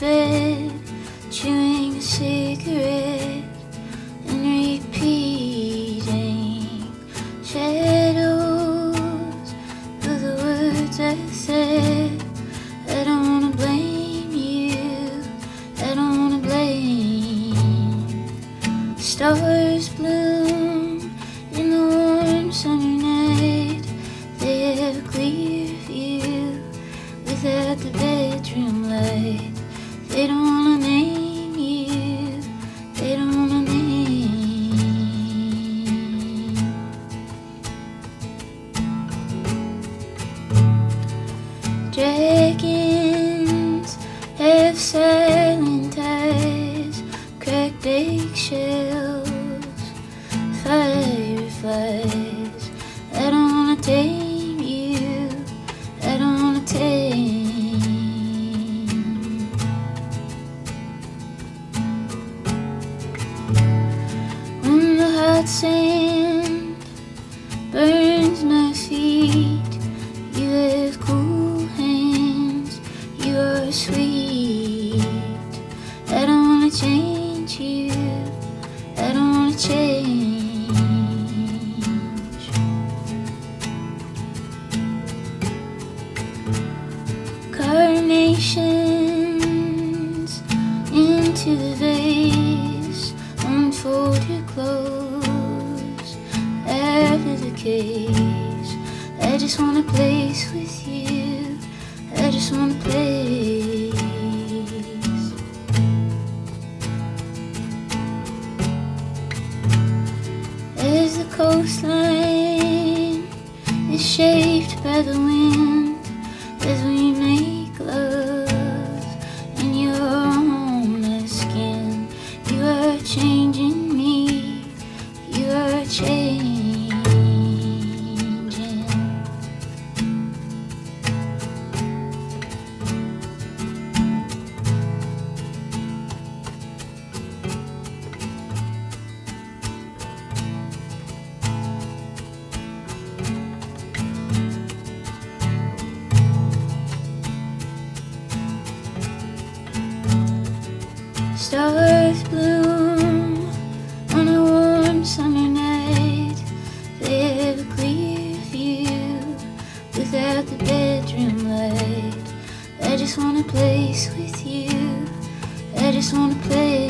bed, chewing a cigarette and repeating shadows of the words I said. I don't wanna blame you, I don't wanna blame. Stars bloom in the warm summer night. They have a clear view without the bedroom light. They don't wanna name you, they don't wanna name. Dragons have silent eyes, cracked eggshells, fireflies. I don't wanna tame you, I don't wanna tame. When the hot sand burns my feet, you have cool hands, you are sweet. I don't wanna change you, I don't wanna change. Carnations into the vase, unfold your clothes after the case. I just want a place with you, I just want a place. As the coastline is shaped by the wind, as we make love in your own skin, you are changing me, you are changing. Stars bloom on a warm summer night. They have a clear view without the bedroom light. I just want a place with you, I just want a place.